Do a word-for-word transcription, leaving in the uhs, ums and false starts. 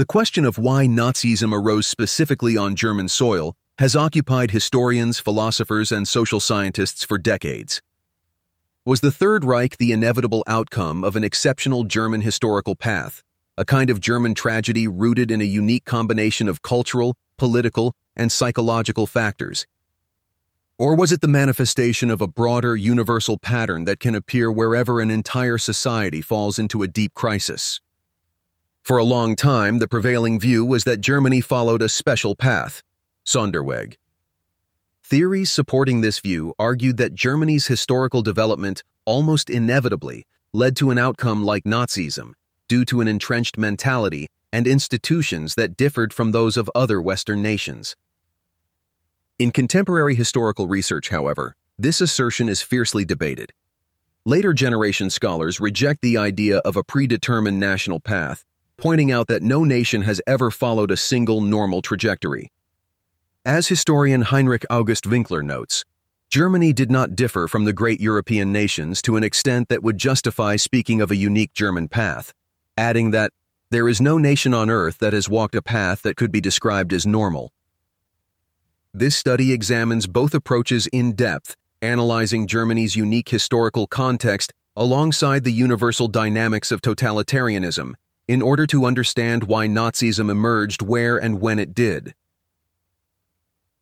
The question of why Nazism arose specifically on German soil has occupied historians, philosophers, and social scientists for decades. Was the Third Reich the inevitable outcome of an exceptional German historical path, a kind of German tragedy rooted in a unique combination of cultural, political, and psychological factors? Or was it the manifestation of a broader, universal pattern that can appear wherever an entire society falls into a deep crisis? For a long time, the prevailing view was that Germany followed a special path, Sonderweg. Theories supporting this view argued that Germany's historical development almost inevitably led to an outcome like Nazism due to an entrenched mentality and institutions that differed from those of other Western nations. In contemporary historical research, however, this assertion is fiercely debated. Later generation scholars reject the idea of a predetermined national path, pointing out that no nation has ever followed a single normal trajectory. As historian Heinrich August Winkler notes, Germany did not differ from the great European nations to an extent that would justify speaking of a unique German path, adding that there is no nation on earth that has walked a path that could be described as normal. This study examines both approaches in depth, analyzing Germany's unique historical context alongside the universal dynamics of totalitarianism, in order to understand why Nazism emerged where and when it did.